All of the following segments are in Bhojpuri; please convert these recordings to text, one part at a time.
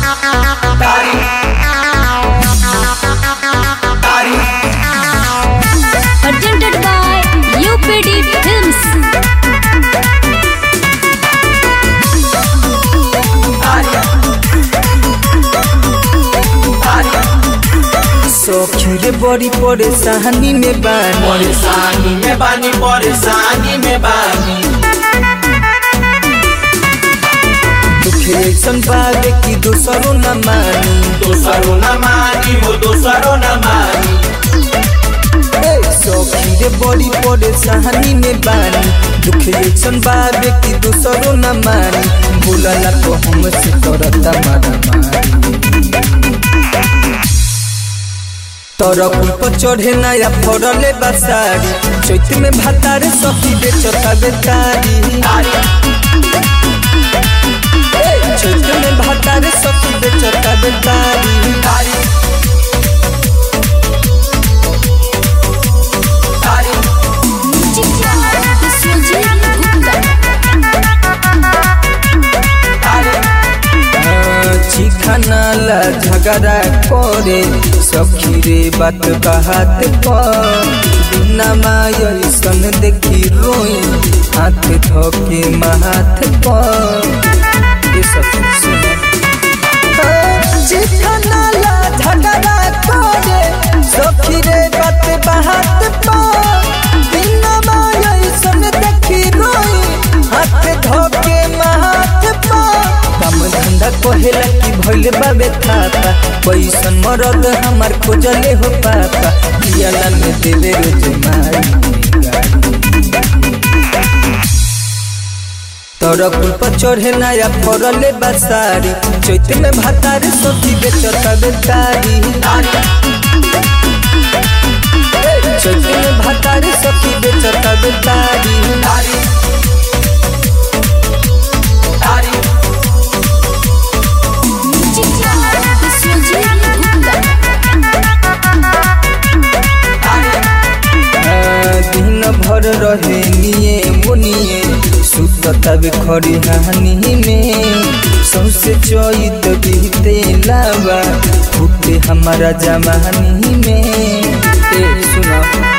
Presented by UPD Films. सखी रे बड़ी परेशानी में बानी परेशानी में बानी दुख ऐसन बावे कि दोसरो न मानी वो दोसरो न मानी सखी रे बड़ी परेशानी में बानी दुख ऐसन बावे कि दोसरो न मानी बोलला तो हमसे करता मारा तोरा पुल पर चढ़े नया फरले बसारी चैत में भातारे सखी बेचता बेतारी चैत में भातारे सखी बेचता बेतारी चिखानाला झगड़ा करे सखी रे बात बात बिना मायसन देखी रोई हाथ धोके माथ चिखानाला झगड़ा करे सखी रे बात बात बिना मायसन देखी रोई हाथ धोके माथ काम धंधा कहेला कि भइल बाबे खाता पैसन मरद हमार खोजले हो पापा पियाला में देवे रोज मारी तोरा पुल पर चढ़े नया फरले बसारी चैत में भातारे सखी बेचता बेतारी चैत में भातारे सखी बेचता बेतारी दिन भर रहे निये मुनिये सुतता बे खरी हानि में सौसे चैत बीते लावा फूटे हमारा जमानी में सुना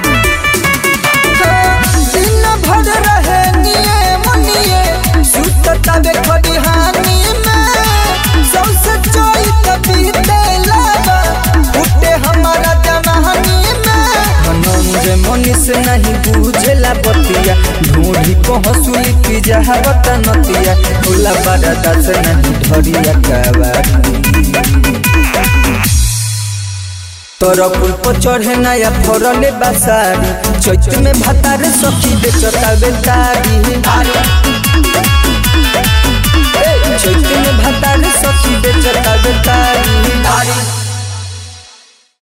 दिन भर रहे निये मुनिये सुतता बे खरी हानि में सौसे चैत बीते लावा फूटे हमारा जमानी जे मनीष नहीं बुझेला बतिया ढूंढी पहुँचुई पिजावता नतिया भोला बड़ा दास नहीं धरिया तोरा पुल पर चढ़े नया फरले बसारी चैत में भातारे सखी बेचता बेतारी